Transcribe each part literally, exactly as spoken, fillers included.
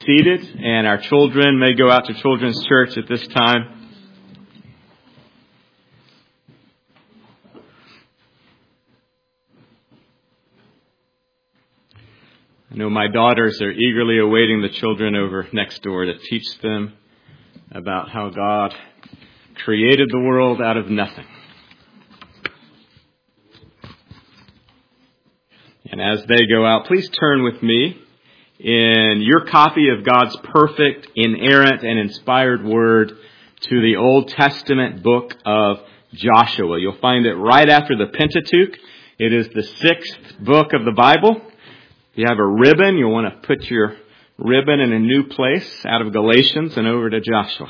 seated, and our children may go out to Children's Church at this time. I know my daughters are eagerly awaiting the children over next door to teach them about how God created the world out of nothing. And as they go out, please turn with me in your copy of God's perfect, inerrant, and inspired Word to the Old Testament book of Joshua. You'll find it right after the Pentateuch. It is the sixth book of the Bible. If you have a ribbon, you'll want to put your ribbon in a new place out of Galatians and over to Joshua.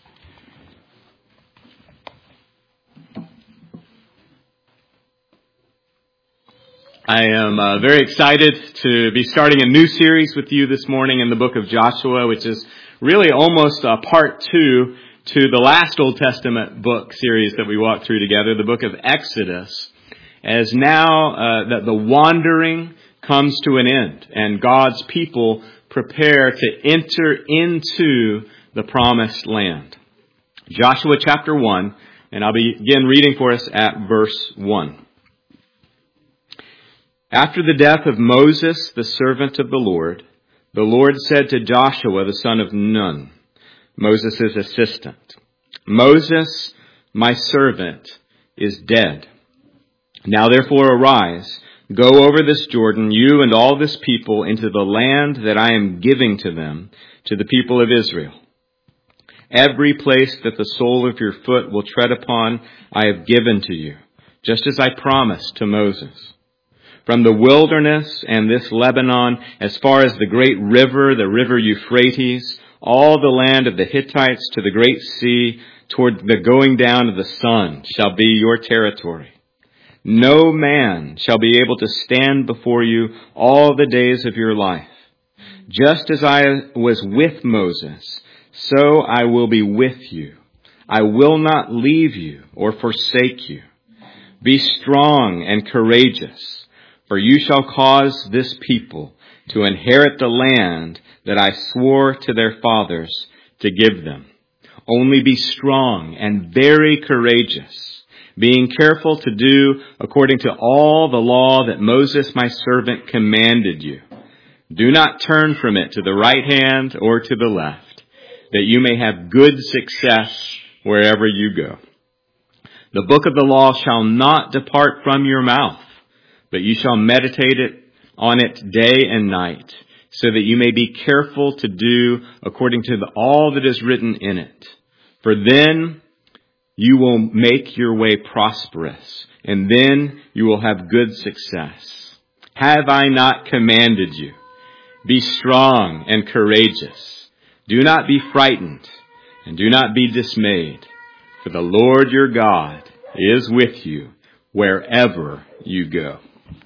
I am uh, very excited to be starting a new series with you this morning in the book of Joshua, which is really almost a part two to the last Old Testament book series that we walked through together, the book of Exodus, as now uh, that the wandering comes to an end and God's people prepare to enter into the promised land. Joshua chapter one, and I'll begin reading for us at verse one. After the death of Moses, the servant of the Lord, the Lord said to Joshua, the son of Nun, Moses' assistant, Moses, my servant, is dead. Now therefore arise, go over this Jordan, you and all this people, into the land that I am giving to them, to the people of Israel. Every place that the sole of your foot will tread upon, I have given to you, just as I promised to Moses. From the wilderness and this Lebanon, as far as the great river, the river Euphrates, all the land of the Hittites to the great sea, toward the going down of the sun, shall be your territory. No man shall be able to stand before you all the days of your life. Just as I was with Moses, so I will be with you. I will not leave you or forsake you. Be strong and courageous. For you shall cause this people to inherit the land that I swore to their fathers to give them. Only be strong and very courageous, being careful to do according to all the law that Moses my servant commanded you. Do not turn from it to the right hand or to the left, that you may have good success wherever you go. The book of the law shall not depart from your mouth, but you shall meditate it on it day and night, so that you may be careful to do according to the, all that is written in it. For then you will make your way prosperous, and then you will have good success. Have I not commanded you? Be strong and courageous. Do not be frightened, and do not be dismayed, for the Lord your God is with you wherever you go.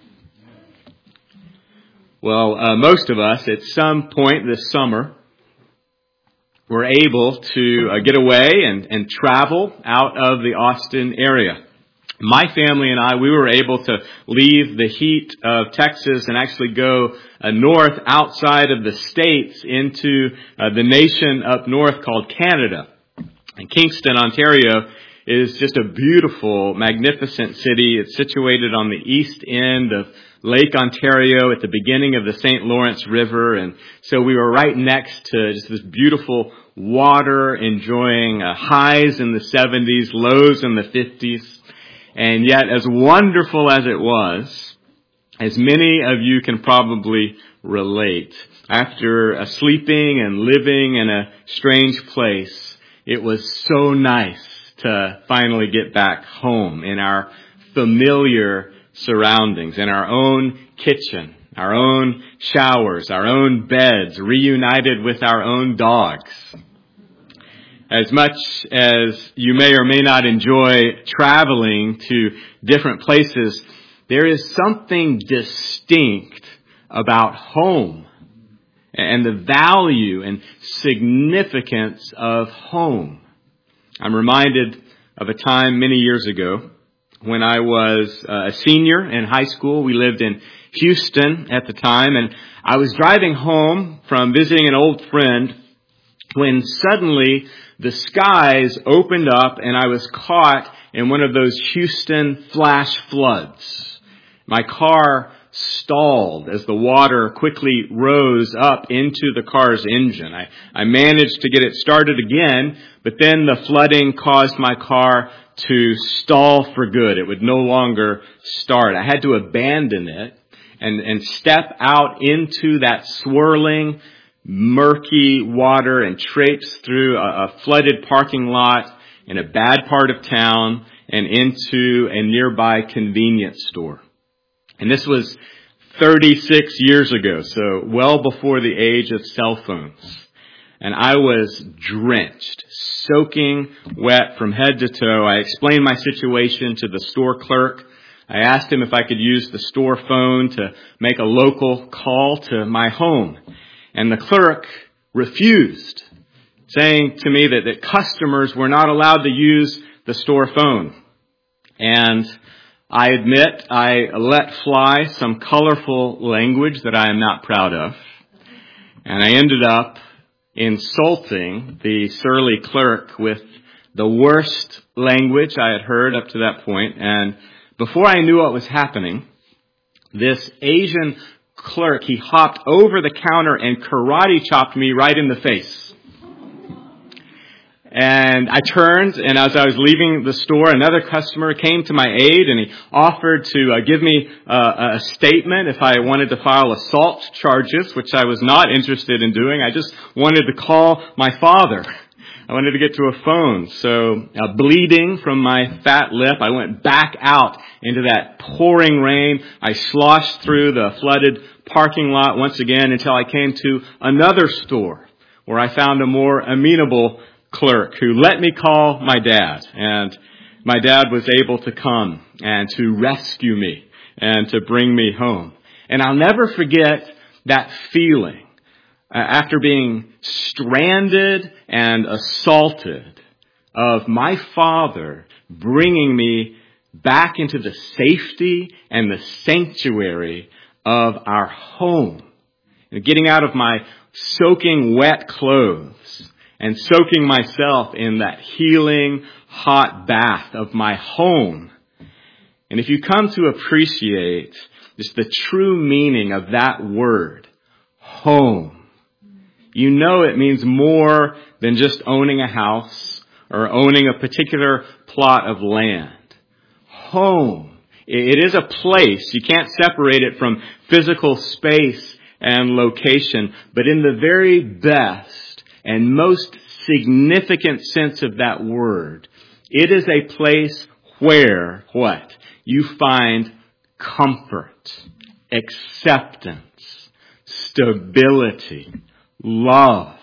Well, uh, most of us at some point this summer were able to uh, get away and, and travel out of the Austin area. My family and I, we were able to leave the heat of Texas and actually go uh, north outside of the states into uh, the nation up north called Canada. And Kingston, Ontario, is just a beautiful, magnificent city. It's situated on the east end of Lake Ontario at the beginning of the Saint Lawrence River. And so we were right next to just this beautiful water, enjoying uh, highs in the seventies, lows in the fifties. And yet, as wonderful as it was, as many of you can probably relate, after uh, sleeping and living in a strange place, it was so nice to finally get back home in our familiar surroundings, in our own kitchen, our own showers, our own beds, reunited with our own dogs. As much as you may or may not enjoy traveling to different places, there is something distinct about home and the value and significance of home. I'm reminded of a time many years ago when I was a senior in high school. We lived in Houston at the time, and I was driving home from visiting an old friend when suddenly the skies opened up and I was caught in one of those Houston flash floods. My car stalled as the water quickly rose up into the car's engine. I, I managed to get it started again, but then the flooding caused my car to stall for good. It would no longer start. I had to abandon it and, and step out into that swirling, murky water and traipse through a, a flooded parking lot in a bad part of town and into a nearby convenience store. And this was thirty-six years ago, so well before the age of cell phones. And I was drenched, soaking wet from head to toe. I explained my situation to the store clerk. I asked him if I could use the store phone to make a local call to my home. And the clerk refused, saying to me that, that customers were not allowed to use the store phone. And I admit I let fly some colorful language that I am not proud of. And I ended up insulting the surly clerk with the worst language I had heard up to that point. And before I knew what was happening, this Asian clerk, he hopped over the counter and karate chopped me right in the face. And I turned, and as I was leaving the store, another customer came to my aid, and he offered to uh, give me uh, a statement if I wanted to file assault charges, which I was not interested in doing. I just wanted to call my father. I wanted to get to a phone. So, uh, bleeding from my fat lip, I went back out into that pouring rain. I sloshed through the flooded parking lot once again until I came to another store where I found a more amenable clerk who let me call my dad. And my dad was able to come and to rescue me and to bring me home. And I'll never forget that feeling uh, after being stranded and assaulted of my father bringing me back into the safety and the sanctuary of our home. And getting out of my soaking wet clothes and soaking myself in that healing hot bath of my home. And if you come to appreciate just the true meaning of that word, home, you know it means more than just owning a house or owning a particular plot of land. Home, it is a place. You can't separate it from physical space and location, but in the very best and most significant sense of that word, it is a place where, what? You find comfort, acceptance, stability, love,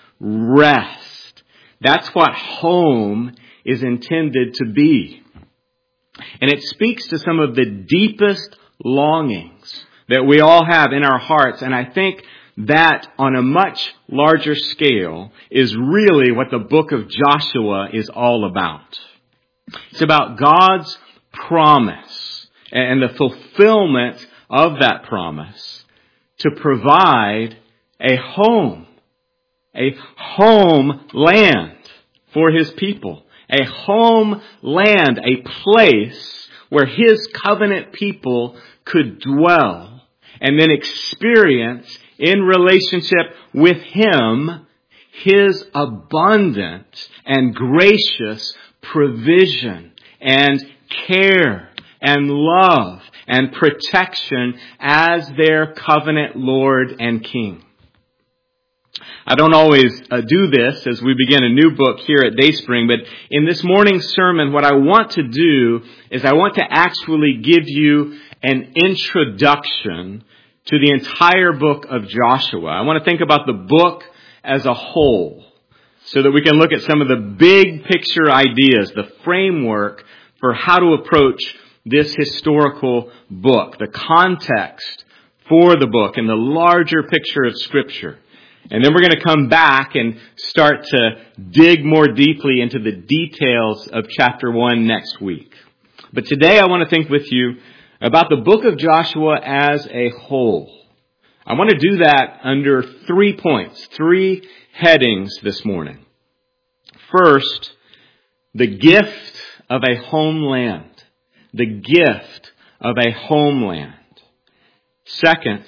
rest. That's what home is intended to be. And it speaks to some of the deepest longings that we all have in our hearts. And I think that on a much larger scale is really what the book of Joshua is all about. It's about God's promise and the fulfillment of that promise to provide a home, a home land for His people, a home land, a place where His covenant people could dwell and then experience in relationship with Him His abundant and gracious provision and care and love and protection as their covenant Lord and King. I don't always uh, do this as we begin a new book here at Dayspring, but in this morning's sermon, what I want to do is I want to actually give you an introduction to the entire book of Joshua. I want to think about the book as a whole so that we can look at some of the big picture ideas, the framework for how to approach this historical book, the context for the book and the larger picture of Scripture. And then we're going to come back and start to dig more deeply into the details of chapter one next week. But today I want to think with you about the book of Joshua as a whole. I want to do that under three points, three headings this morning. First, the gift of a homeland. The gift of a homeland. Second,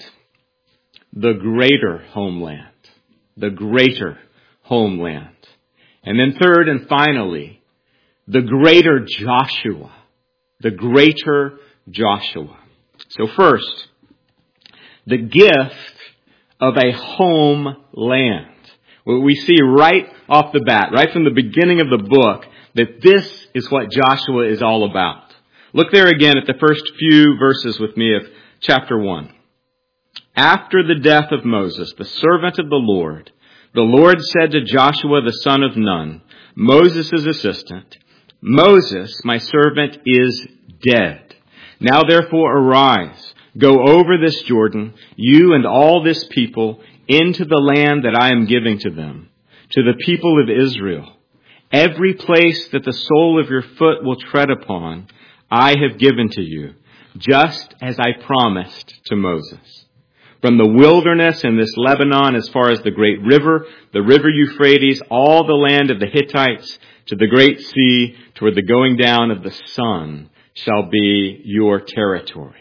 the greater homeland. The greater homeland. And then third and finally, the greater Joshua. The greater Joshua. So first, the gift of a homeland. Well, we see right off the bat, right from the beginning of the book, that this is what Joshua is all about. Look there again at the first few verses with me of chapter one. After the death of Moses, the servant of the Lord, the Lord said to Joshua the son of Nun, Moses' assistant, Moses, my servant, is dead. Now therefore arise, go over this Jordan, you and all this people, into the land that I am giving to them, to the people of Israel. Every place that the sole of your foot will tread upon, I have given to you, just as I promised to Moses. From the wilderness in this Lebanon as far as the great river, the river Euphrates, all the land of the Hittites, to the great sea, toward the going down of the sun, shall be your territory.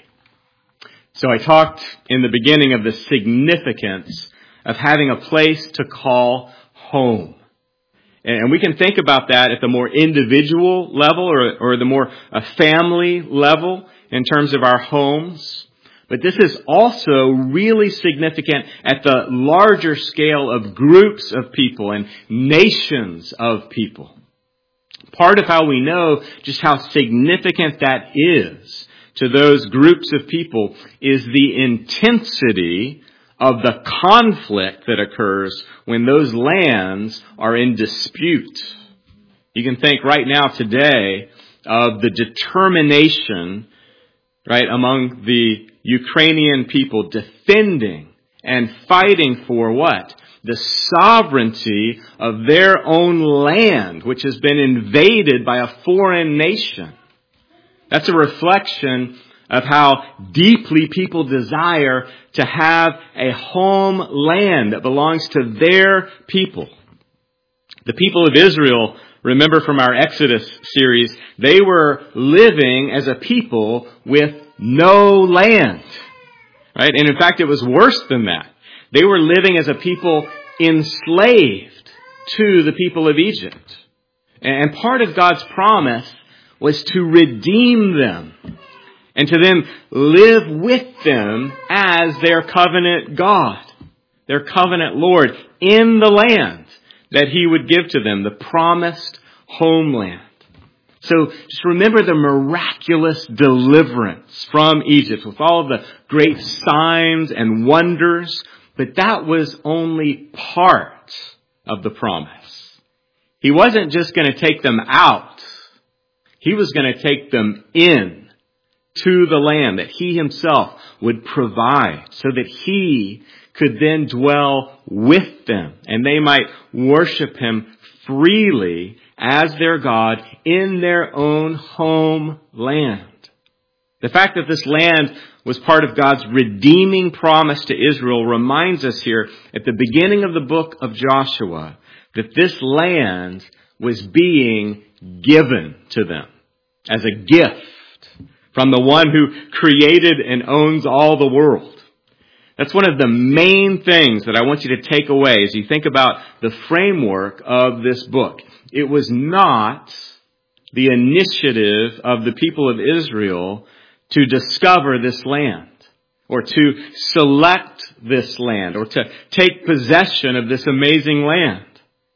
So I talked in the beginning of the significance of having a place to call home. And we can think about that at the more individual level or, or the more uh, family level in terms of our homes. But this is also really significant at the larger scale of groups of people and nations of people. Part of how we know just how significant that is to those groups of people is the intensity of the conflict that occurs when those lands are in dispute. You can think right now today of the determination, right, among the Ukrainian people defending and fighting for what? The sovereignty of their own land, which has been invaded by a foreign nation. That's a reflection of how deeply people desire to have a home land that belongs to their people. The people of Israel, remember from our Exodus series, they were living as a people with no land. Right? And in fact, it was worse than that. They were living as a people enslaved to the people of Egypt. And part of God's promise was to redeem them and to then live with them as their covenant God, their covenant Lord in the land that He would give to them, the promised homeland. So just remember the miraculous deliverance from Egypt with all of the great signs and wonders, but that was only part of the promise. He wasn't just going to take them out. He was going to take them in to the land that He Himself would provide so that He could then dwell with them and they might worship Him freely as their God in their own homeland. The fact that this land was part of God's redeeming promise to Israel reminds us here at the beginning of the book of Joshua that this land was being given to them as a gift from the one who created and owns all the world. That's one of the main things that I want you to take away as you think about the framework of this book. It was not the initiative of the people of Israel to discover this land or to select this land or to take possession of this amazing land.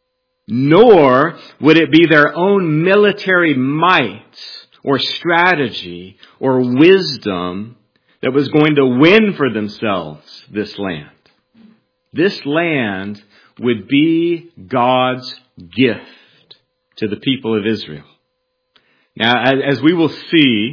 Nor would it be their own military might or strategy or wisdom that was going to win for themselves this land. This land would be God's gift to the people of Israel. Now, as we will see,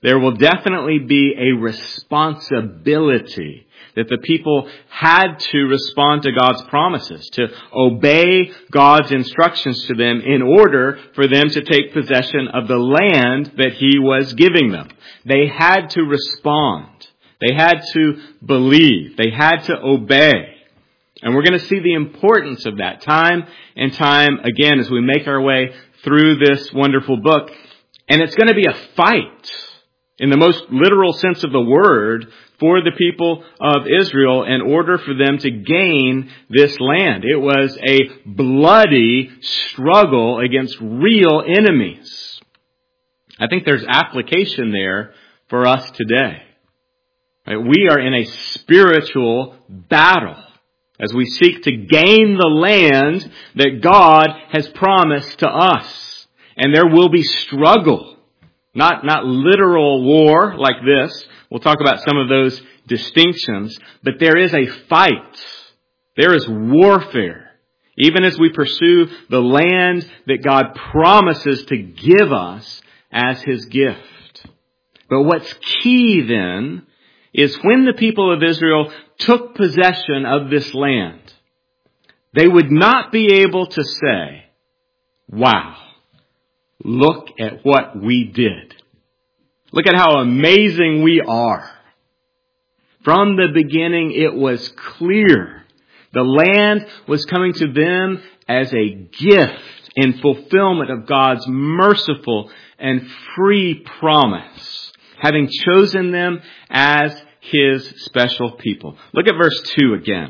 there will definitely be a responsibility that the people had to respond to God's promises, to obey God's instructions to them in order for them to take possession of the land that He was giving them. They had to respond. They had to believe. They had to obey. And we're going to see the importance of that time and time again as we make our way through this wonderful book. And it's going to be a fight, in the most literal sense of the word, for the people of Israel in order for them to gain this land. It was a bloody struggle against real enemies. I think there's application there for us today. We are in a spiritual battle as we seek to gain the land that God has promised to us. And there will be struggle. Not, not literal war like this. We'll talk about some of those distinctions. But there is a fight. There is warfare. Even as we pursue the land that God promises to give us as His gift. But what's key then is when the people of Israel took possession of this land, they would not be able to say, wow, look at what we did. Look at how amazing we are. From the beginning, it was clear the land was coming to them as a gift in fulfillment of God's merciful and free promise, having chosen them as His special people. Look at verse two again.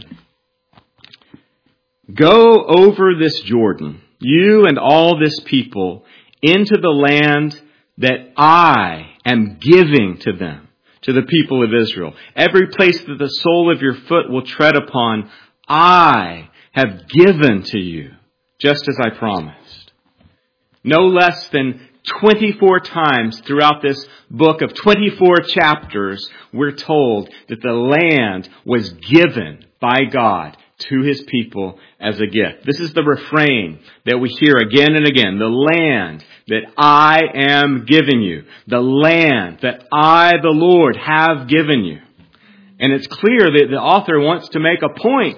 Go over this Jordan, you and all this people, into the land that I am giving to them, to the people of Israel. Every place that the sole of your foot will tread upon, I have given to you, just as I promised. No less than twenty-four times throughout this book of twenty-four chapters, we're told that the land was given by God to His people as a gift. This is the refrain that we hear again and again. The land that I am giving you. The land that I, the Lord, have given you. And it's clear that the author wants to make a point.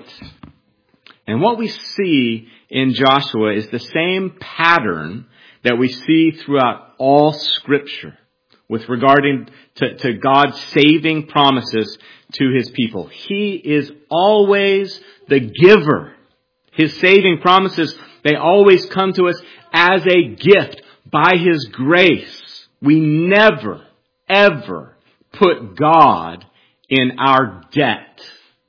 And what we see in Joshua is the same pattern that we see throughout all Scripture with regarding to, to God's saving promises to His people. He is always the giver. His saving promises, they always come to us as a gift by His grace. We never, ever put God in our debt.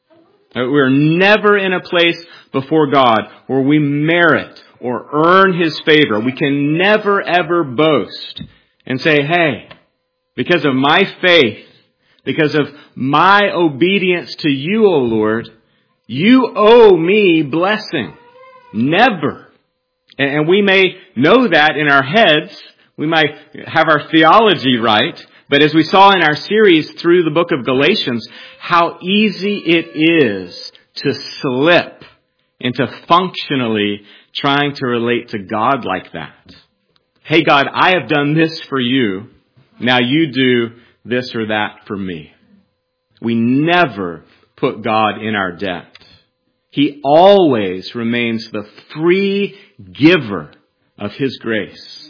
We're never in a place before God where we merit or earn His favor. We can never, ever boast and say, hey, because of my faith, because of my obedience to you, O Lord, you owe me blessing. Never. And we may know that in our heads. We might have our theology right. But as we saw in our series through the book of Galatians, how easy it is to slip into functionally trying to relate to God like that. Hey God, I have done this for you. Now you do this or that for me. We never put God in our debt. He always remains the free giver of His grace.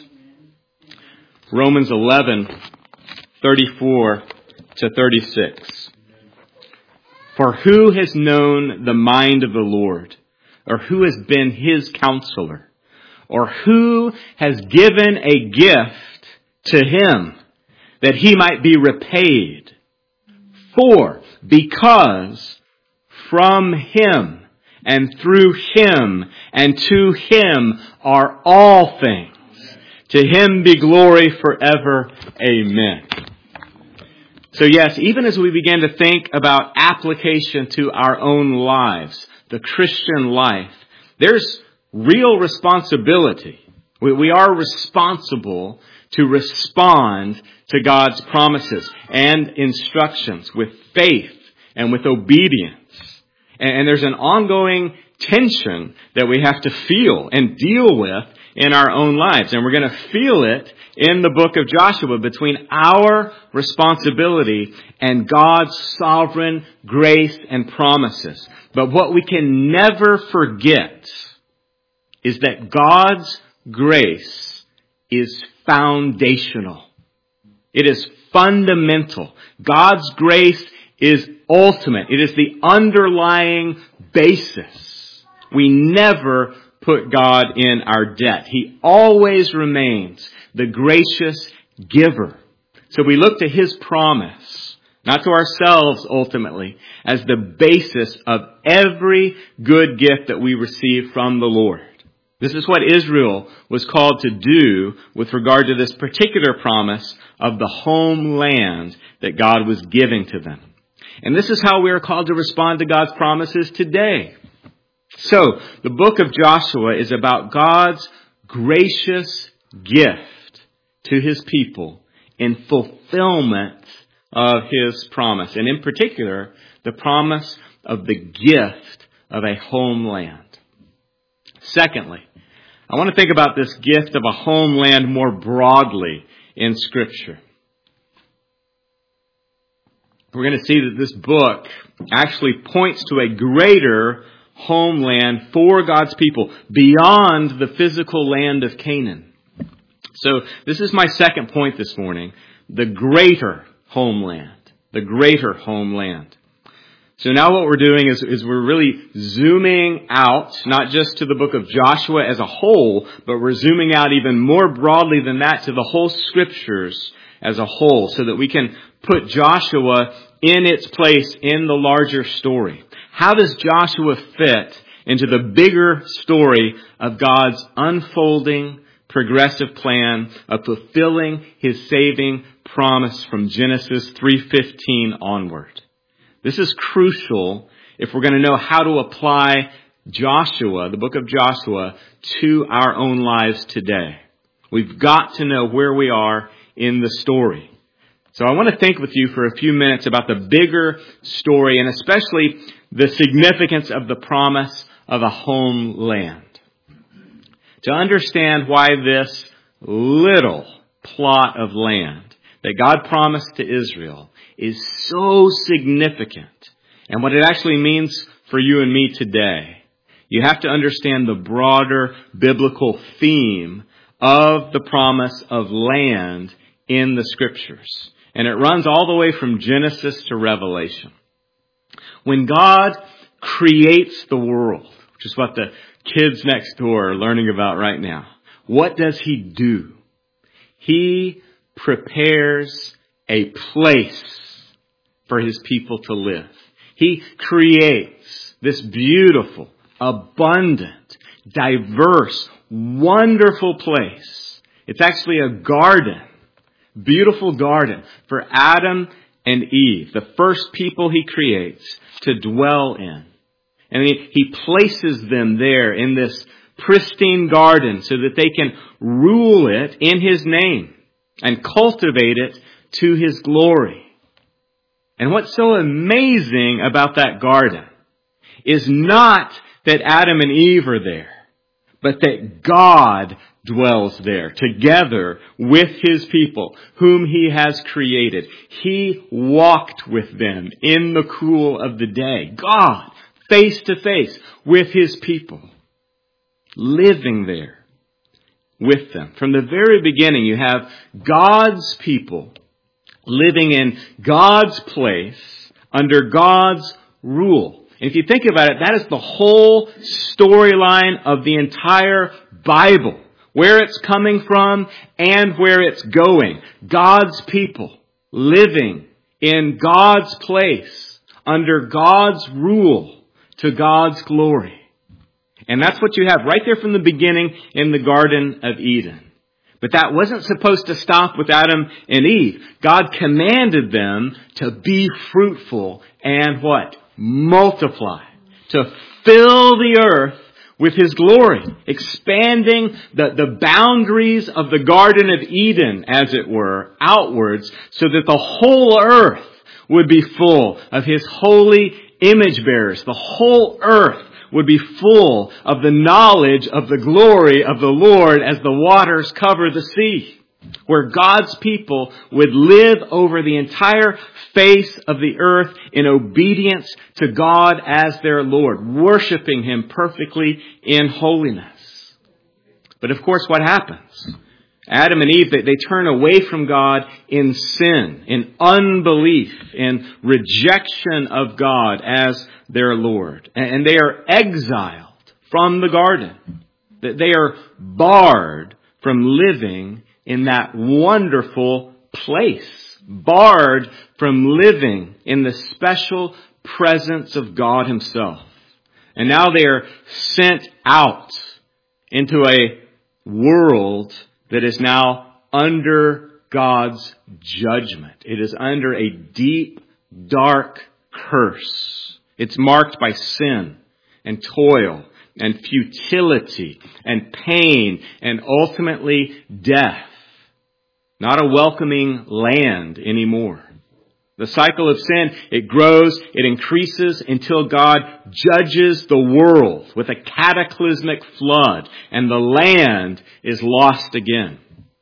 Romans eleven, thirty-four to thirty-six. For who has known the mind of the Lord? Or who has been His counselor? Or who has given a gift to Him that He might be repaid? For, because from Him and through Him and to Him are all things. To Him be glory forever. Amen. So yes, even as we begin to think about application to our own lives, the Christian life, there's real responsibility. We, we are responsible to respond to God's promises and instructions with faith and with obedience. And, and there's an ongoing tension that we have to feel and deal with in our own lives. And we're going to feel it in the book of Joshua between our responsibility and God's sovereign grace and promises. But what we can never forget is that God's grace is foundational. It is fundamental. God's grace is ultimate. It is the underlying basis. We never put God in our debt. He always remains the gracious giver. So we look to His promise, not to ourselves ultimately, as the basis of every good gift that we receive from the Lord. This is what Israel was called to do with regard to this particular promise of the homeland that God was giving to them. And this is how we are called to respond to God's promises today. So, the book of Joshua is about God's gracious gift to His people in fulfillment of His promise. And in particular, the promise of the gift of a homeland. Secondly, I want to think about this gift of a homeland more broadly in Scripture. We're going to see that this book actually points to a greater homeland for God's people beyond the physical land of Canaan. So this is my second point this morning, the greater homeland, the greater homeland. So now what we're doing is, is we're really zooming out, not just to the book of Joshua as a whole, but we're zooming out even more broadly than that to the whole Scriptures as a whole, so that we can put Joshua in its place in the larger story. How does Joshua fit into the bigger story of God's unfolding, progressive plan of fulfilling His saving promise from Genesis three fifteen onward? This is crucial if we're going to know how to apply Joshua, the book of Joshua, to our own lives today. We've got to know where we are in the story. So I want to think with you for a few minutes about the bigger story and especially the significance of the promise of a homeland. To understand why this little plot of land that God promised to Israel is so significant and what it actually means for you and me today, you have to understand the broader biblical theme of the promise of land in the Scriptures. And it runs all the way from Genesis to Revelation. When God creates the world, which is what the kids next door are learning about right now, what does He do? He prepares a place for His people to live. He creates this beautiful, abundant, diverse, wonderful place. It's actually a garden. Beautiful garden for Adam and Eve, the first people He creates to dwell in. And he, he places them there in this pristine garden so that they can rule it in His name and cultivate it to His glory. And what's so amazing about that garden is not that Adam and Eve are there, but that God dwells there together with His people whom He has created. He walked with them in the cool of the day. God, face to face with His people, living there with them. From the very beginning, you have God's people living in God's place under God's rule. And if you think about it, that is the whole storyline of the entire Bible. Where it's coming from and where it's going. God's people living in God's place under God's rule to God's glory. And that's what you have right there from the beginning in the Garden of Eden. But that wasn't supposed to stop with Adam and Eve. God commanded them to be fruitful and what? Multiply. To fill the earth with His glory, expanding the, the boundaries of the Garden of Eden, as it were, outwards, so that the whole earth would be full of His holy image bearers. The whole earth would be full of the knowledge of the glory of the Lord as the waters cover the sea, where God's people would live over the entire face of the earth in obedience to God as their Lord, worshiping Him perfectly in holiness. But of course, what happens? Adam and Eve, they, they turn away from God in sin, in unbelief, in rejection of God as their Lord. And they are exiled from the garden. They are barred from living in that wonderful place. Barred from living in the special presence of God Himself. And now they are sent out into a world that is now under God's judgment. It is under a deep, dark curse. It's marked by sin and toil and futility and pain and ultimately death. Not a welcoming land anymore. The cycle of sin, it grows, it increases until God judges the world with a cataclysmic flood and the land is lost again.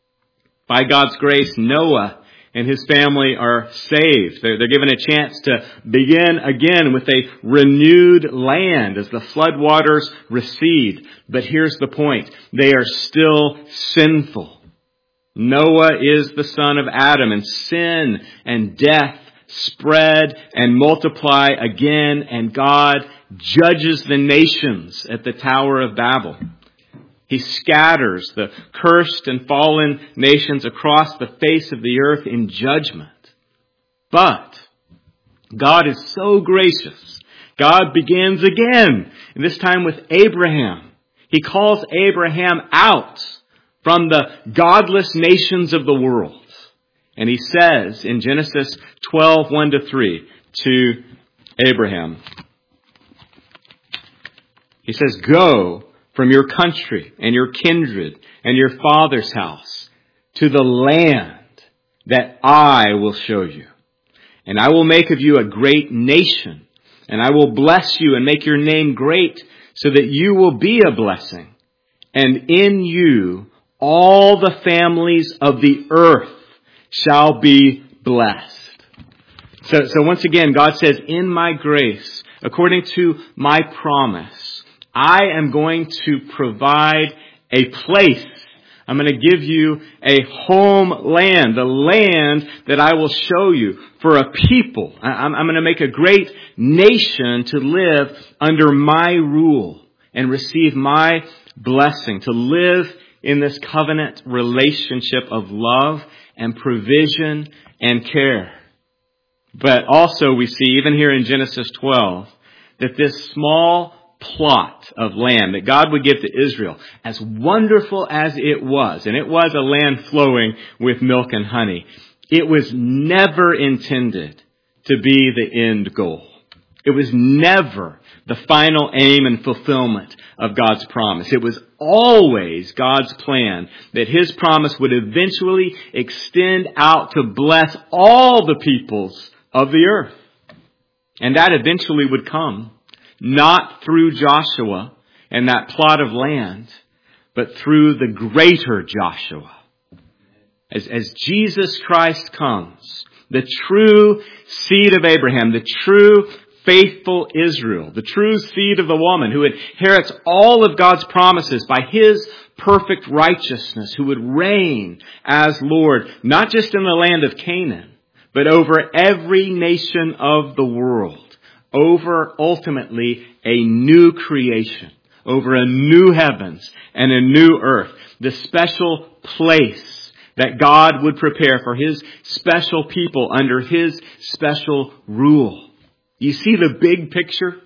By God's grace, Noah and his family are saved. They're, they're given a chance to begin again with a renewed land as the floodwaters recede. But here's the point. They are still sinful. Noah is the son of Adam, and sin and death spread and multiply again, and God judges the nations at the Tower of Babel. He scatters the cursed and fallen nations across the face of the earth in judgment. But God is so gracious. God begins again, and this time with Abraham. He calls Abraham out from the godless nations of the world. And he says in Genesis twelve, one to three to Abraham, he says, "Go from your country and your kindred and your father's house to the land that I will show you. And I will make of you a great nation, and I will bless you and make your name great so that you will be a blessing. And in you all the families of the earth shall be blessed." So, so once again, God says, in my grace, according to my promise, I am going to provide a place. I'm going to give you a homeland, the land that I will show you for a people. I'm, I'm going to make a great nation to live under my rule and receive my blessing, to live in this covenant relationship of love and provision and care. But also we see, even here in Genesis twelve, that this small plot of land that God would give to Israel, as wonderful as it was, and it was a land flowing with milk and honey, it was never intended to be the end goal. It was never the final aim and fulfillment of God's promise. It was always God's plan that His promise would eventually extend out to bless all the peoples of the earth. And that eventually would come not through Joshua and that plot of land, but through the greater Joshua. As, as Jesus Christ comes, the true seed of Abraham, the true faithful Israel, the true seed of the woman who inherits all of God's promises by His perfect righteousness, who would reign as Lord, not just in the land of Canaan, but over every nation of the world, over ultimately a new creation, over a new heavens and a new earth, the special place that God would prepare for His special people under His special rule. You see the big picture?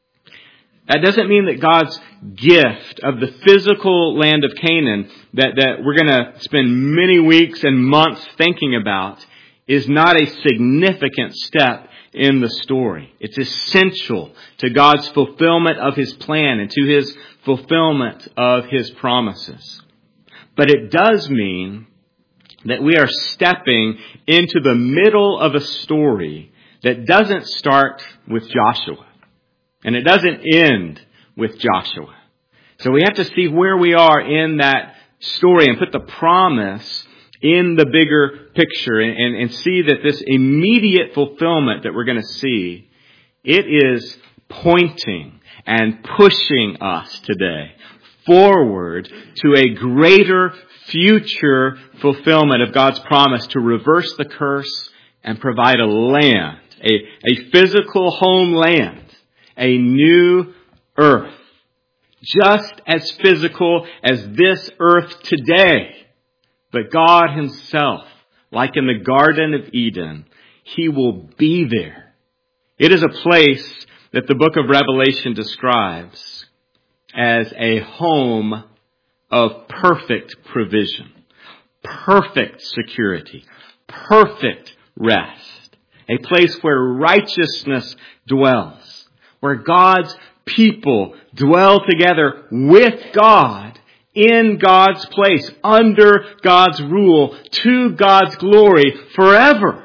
That doesn't mean that God's gift of the physical land of Canaan that, that we're going to spend many weeks and months thinking about is not a significant step in the story. It's essential to God's fulfillment of His plan and to His fulfillment of His promises. But it does mean that we are stepping into the middle of a story that doesn't start with Joshua. And it doesn't end with Joshua. So we have to see where we are in that story and put the promise in the bigger picture and, and, and see that this immediate fulfillment that we're going to see, it is pointing and pushing us today forward to a greater future fulfillment of God's promise to reverse the curse and provide a land, a, a physical homeland, a new earth. Just as physical as this earth today. But God himself, like in the Garden of Eden, he will be there. It is a place that the book of Revelation describes as a home of perfect provision, perfect security, perfect rest, a place where righteousness dwells, where God's people dwell together with God in God's place, under God's rule, to God's glory forever.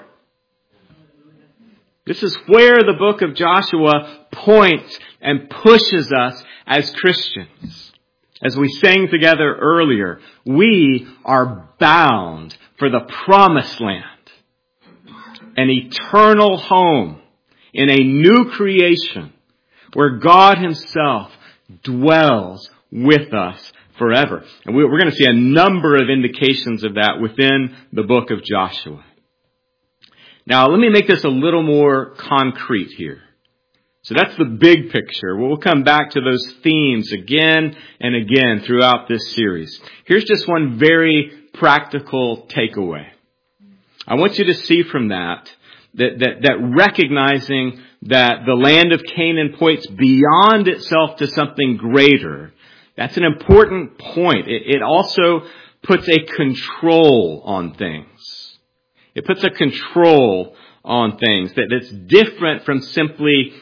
This is where the book of Joshua points and pushes us as Christians. As we sang together earlier, we are bound for the promised land, an eternal home in a new creation where God himself dwells with us forever. And we're going to see a number of indications of that within the book of Joshua. Now, let me make this a little more concrete here. So that's the big picture. We'll come back to those themes again and again throughout this series. Here's just one very practical takeaway. I want you to see from that that, that, that recognizing that the land of Canaan points beyond itself to something greater. That's an important point. It, it also puts a control on things. It puts a control on things that, that's different from simply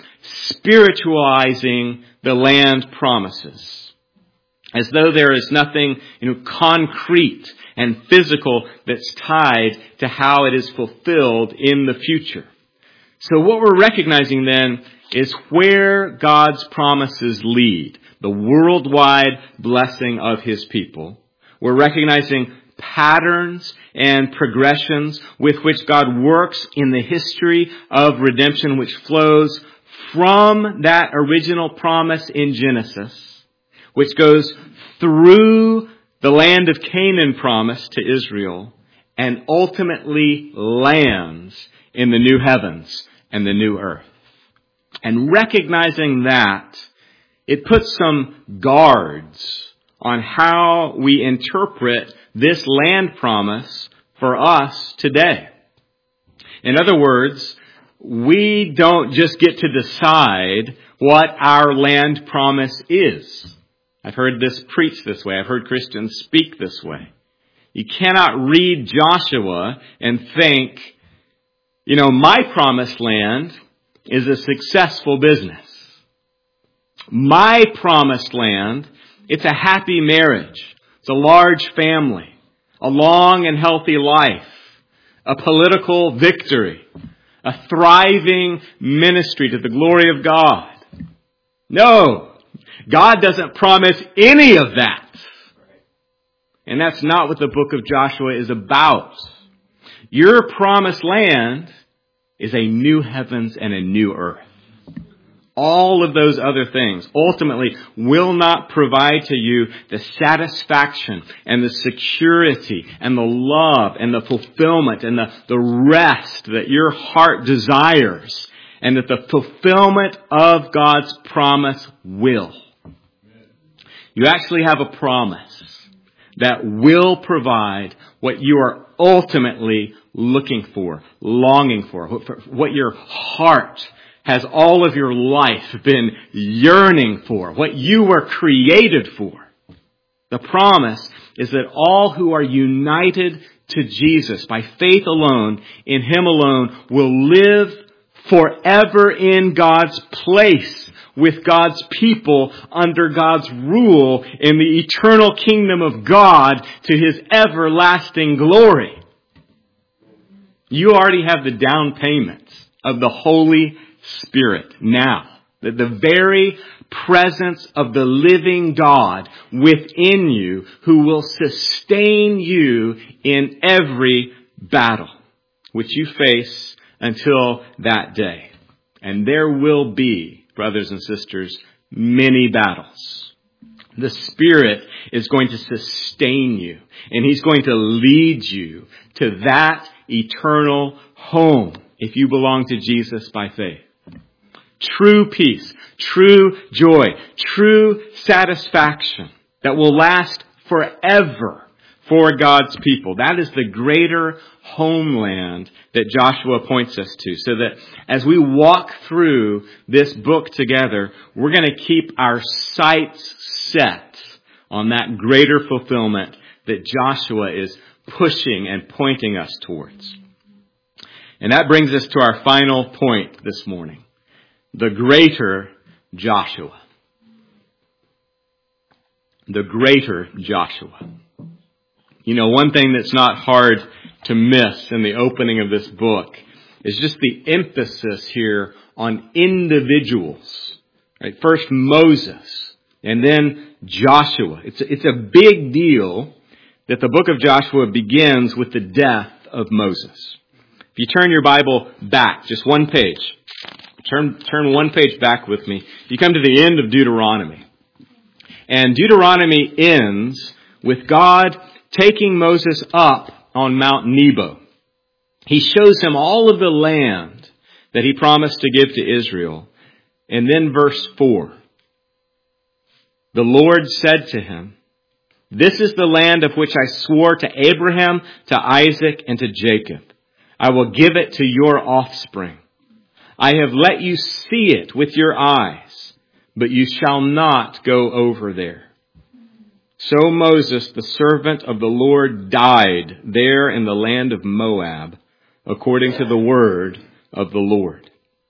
spiritualizing the land promises. As though there is nothing, you know, concrete and physical that's tied to how it is fulfilled in the future. So what we're recognizing then is where God's promises lead, the worldwide blessing of his people. We're recognizing patterns and progressions with which God works in the history of redemption, which flows from that original promise in Genesis, which goes through the land of Canaan promise to Israel and ultimately lands in the new heavens and the new earth. And recognizing that, it puts some guards on how we interpret this land promise for us today. In other words, we don't just get to decide what our land promise is. I've heard this preached this way. I've heard Christians speak this way. You cannot read Joshua and think, you know, my promised land is a successful business. My promised land, it's a happy marriage. It's a large family, a long and healthy life, a political victory, a thriving ministry to the glory of God. No, God doesn't promise any of that. And that's not what the book of Joshua is about. Your promised land is a new heavens and a new earth. All of those other things ultimately will not provide to you the satisfaction and the security and the love and the fulfillment and the, the rest that your heart desires, and that the fulfillment of God's promise will. You actually have a promise that will provide what you are ultimately looking for, longing for, what your heart has all of your life been yearning for, what you were created for. The promise is that all who are united to Jesus by faith alone, in him alone, will live forever in God's place, with God's people, under God's rule in the eternal kingdom of God to his everlasting glory. You already have the down payment of the Holy Spirit now. The, the very presence of the living God within you who will sustain you in every battle which you face until that day. And there will be, brothers and sisters, many battles. The Spirit is going to sustain you, and He's going to lead you to that eternal home if you belong to Jesus by faith. True peace, true joy, true satisfaction that will last forever for God's people. That is the greater homeland that Joshua points us to. So that as we walk through this book together, we're going to keep our sights set on that greater fulfillment that Joshua is pushing and pointing us towards. And that brings us to our final point this morning. The greater Joshua. The greater Joshua. You know, one thing that's not hard to miss in the opening of this book is just the emphasis here on individuals. Right? First Moses, and then Joshua. It's a, it's a big deal that the book of Joshua begins with the death of Moses. If you turn your Bible back, just one page, turn, turn one page back with me, you come to the end of Deuteronomy. And Deuteronomy ends with God taking Moses up on Mount Nebo. He shows him all of the land that he promised to give to Israel. And then verse four. The Lord said to him, "This is the land of which I swore to Abraham, to Isaac, and to Jacob. I will give it to your offspring. I have let you see it with your eyes, but you shall not go over there." So Moses, the servant of the Lord, died there in the land of Moab, according to the word of the Lord.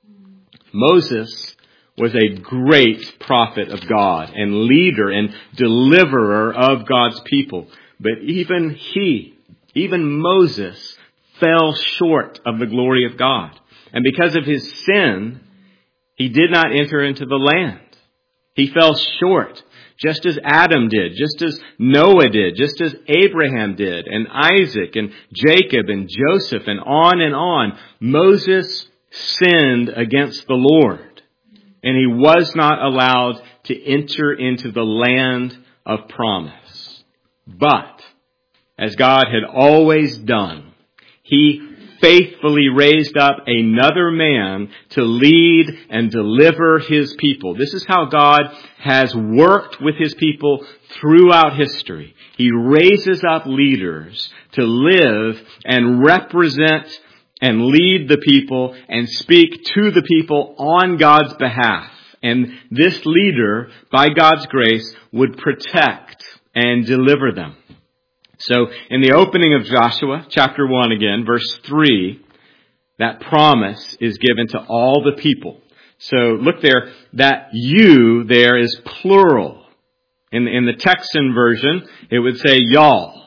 Moses was a great prophet of God and leader and deliverer of God's people. But even he, even Moses, fell short of the glory of God. And because of his sin, he did not enter into the land. He fell short, just as Adam did, just as Noah did, just as Abraham did, and Isaac and Jacob and Joseph, and on and on. Moses sinned against the Lord, and he was not allowed to enter into the land of promise. But, as God had always done, He faithfully raised up another man to lead and deliver His people. This is how God has worked with His people throughout history. He raises up leaders to live and represent and lead the people and speak to the people on God's behalf. And this leader, by God's grace, would protect and deliver them. So in the opening of Joshua, chapter one again, verse three, that promise is given to all the people. So look there, that you there is plural. In, in the Texan version, it would say y'all.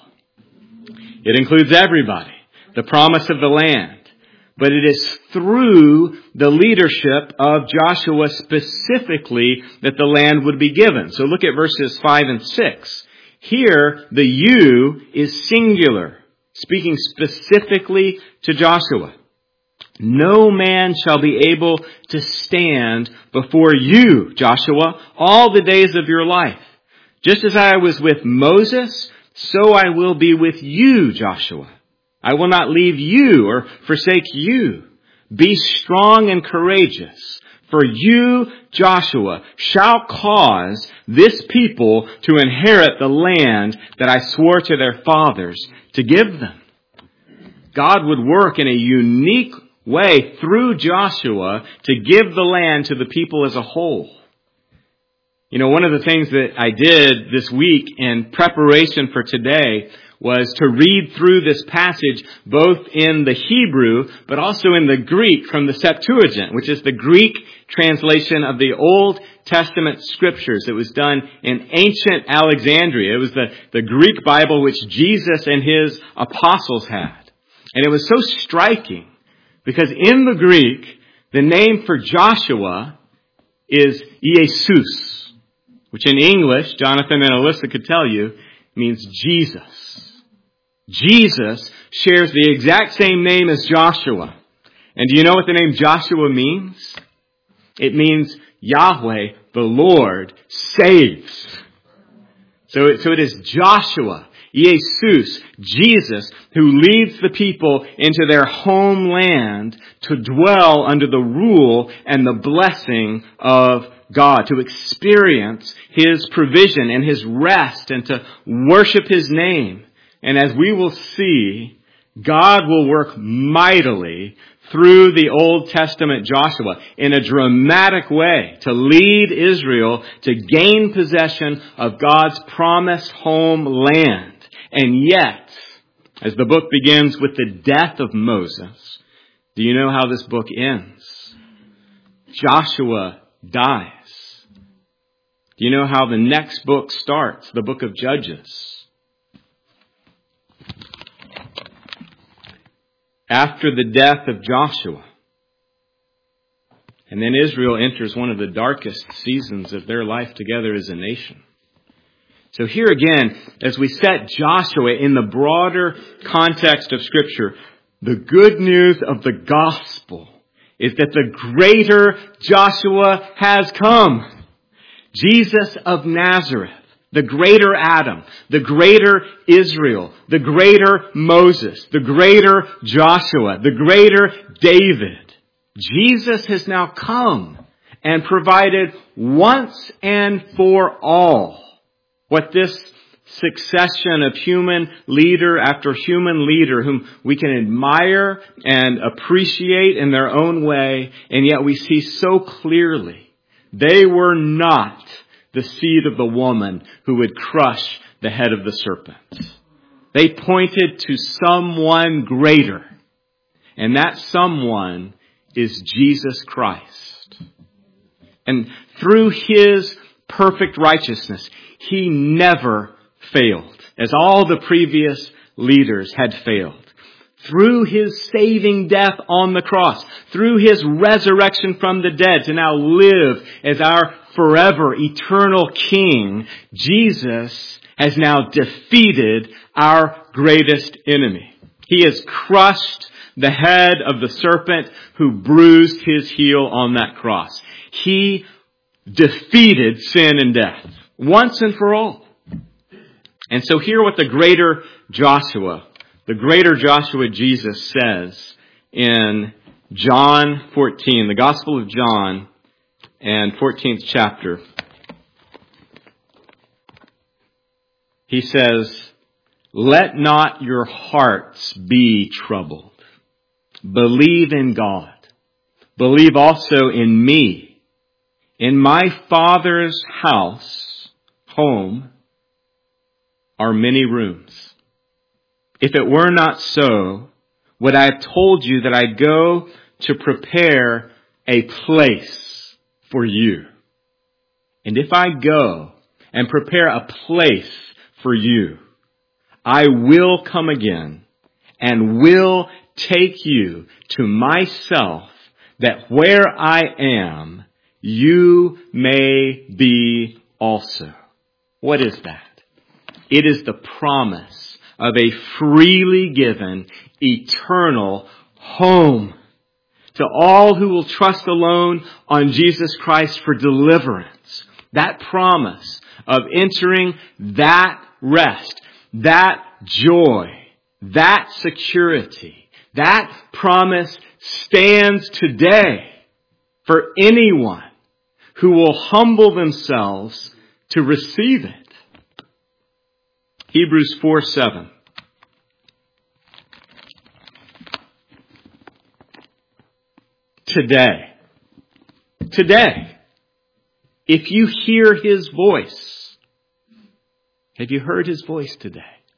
It includes everybody, the promise of the land. But it is through the leadership of Joshua specifically that the land would be given. So look at verses five and six. Here, the you is singular, speaking specifically to Joshua. No man shall be able to stand before you, Joshua, all the days of your life. Just as I was with Moses, so I will be with you, Joshua. I will not leave you or forsake you. Be strong and courageous. For you, Joshua, shall cause this people to inherit the land that I swore to their fathers to give them. God would work in a unique way through Joshua to give the land to the people as a whole. You know, one of the things that I did this week in preparation for today was to read through this passage both in the Hebrew but also in the Greek from the Septuagint, which is the Greek translation of the Old Testament scriptures. It was done in ancient Alexandria. It was the, the Greek Bible which Jesus and His apostles had. And it was so striking because in the Greek, the name for Joshua is Jesus, which in English, Jonathan and Alyssa could tell you, means Jesus. Jesus shares the exact same name as Joshua. And do you know what the name Joshua means? It means Yahweh, the Lord, saves. So it, so it is Joshua, Jesus, Jesus, who leads the people into their homeland to dwell under the rule and the blessing of God, to experience His provision and His rest and to worship His name. And as we will see, God will work mightily through the Old Testament Joshua in a dramatic way to lead Israel to gain possession of God's promised homeland. And yet, as the book begins with the death of Moses, do you know how this book ends? Joshua dies. Do you know how the next book starts? The book of Judges. After the death of Joshua. And then Israel enters one of the darkest seasons of their life together as a nation. So here again, as we set Joshua in the broader context of Scripture, the good news of the gospel is that the greater Joshua has come. Jesus of Nazareth. The greater Adam, the greater Israel, the greater Moses, the greater Joshua, the greater David. Jesus has now come and provided once and for all what this succession of human leader after human leader whom we can admire and appreciate in their own way, and yet we see so clearly they were not the seed of the woman who would crush the head of the serpent. They pointed to someone greater. And that someone is Jesus Christ. And through His perfect righteousness, He never failed, as all the previous leaders had failed. Through His saving death on the cross, through His resurrection from the dead to now live as our forever eternal King, Jesus has now defeated our greatest enemy. He has crushed the head of the serpent who bruised His heel on that cross. He defeated sin and death once and for all. And so hear what the greater Joshua, the greater Joshua Jesus says in John fourteen, the Gospel of John, and fourteenth chapter. He says, "Let not your hearts be troubled. Believe in God. Believe also in me. In my Father's house, home, are many rooms. If it were not so, would I have told you that I go to prepare a place for you? And if I go and prepare a place for you, I will come again and will take you to myself, that where I am, you may be also." What is that? It is the promise of a freely given eternal home to all who will trust alone on Jesus Christ for deliverance. That promise of entering that rest, that joy, that security, that promise stands today for anyone who will humble themselves to receive it. Hebrews four seven. Today, today, if you hear His voice, have you heard His voice today?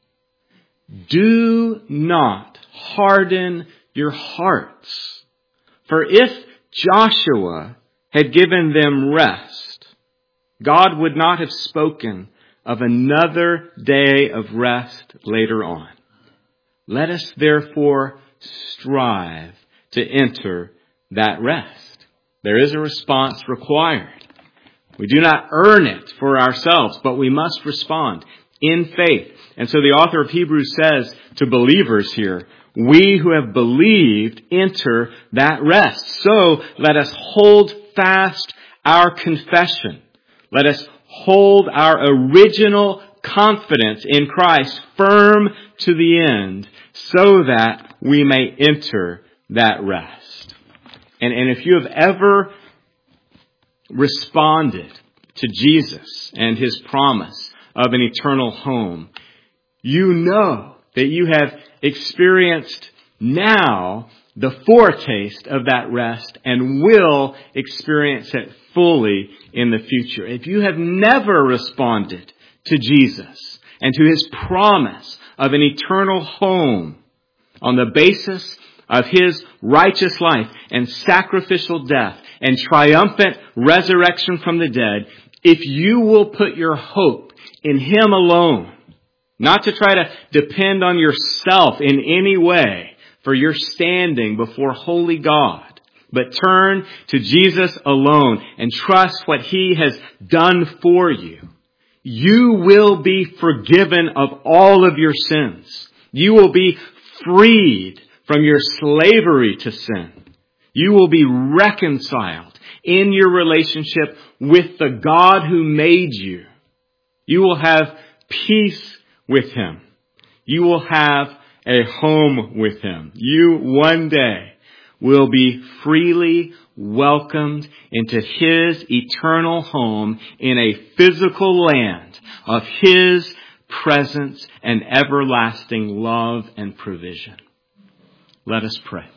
Do not harden your hearts. For if Joshua had given them rest, God would not have spoken of another day of rest later on. Let us therefore strive to enter that rest. There is a response required. We do not earn it for ourselves, but we must respond in faith. And so the author of Hebrews says to believers here, we who have believed enter that rest. So let us hold fast our confession. Let us hold our original confidence in Christ firm to the end so that we may enter that rest. And, and if you have ever responded to Jesus and His promise of an eternal home, you know that you have experienced now the foretaste of that rest and will experience it fully in the future. If you have never responded to Jesus and to His promise of an eternal home on the basis of His righteous life and sacrificial death and triumphant resurrection from the dead, if you will put your hope in Him alone, not to try to depend on yourself in any way for your standing before holy God, but turn to Jesus alone and trust what He has done for you, you will be forgiven of all of your sins. You will be freed from your slavery to sin. You will be reconciled in your relationship with the God who made you. You will have peace with Him. You will have a home with Him. You one day will be freely welcomed into His eternal home in a physical land of His presence and everlasting love and provision. Let us pray.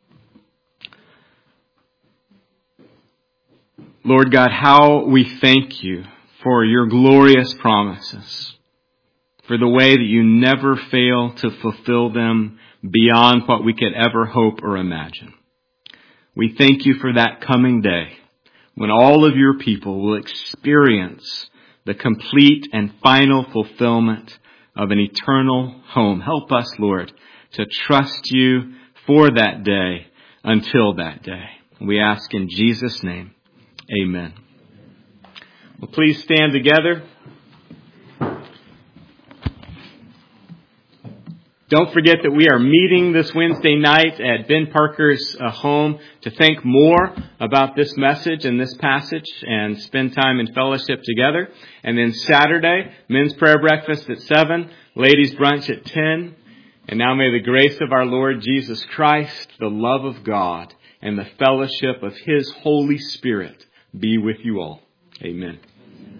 Lord God, how we thank You for Your glorious promises, for the way that You never fail to fulfill them beyond what we could ever hope or imagine. We thank You for that coming day when all of Your people will experience the complete and final fulfillment of an eternal home. Help us, Lord, to trust You for that day until that day. We ask in Jesus' name, amen. Well, please stand together. Don't forget that we are meeting this Wednesday night at Ben Parker's uh, home to think more about this message and this passage and spend time in fellowship together. And then Saturday, men's prayer breakfast at seven, ladies brunch at ten. And now may the grace of our Lord Jesus Christ, the love of God, and the fellowship of His Holy Spirit be with you all. Amen.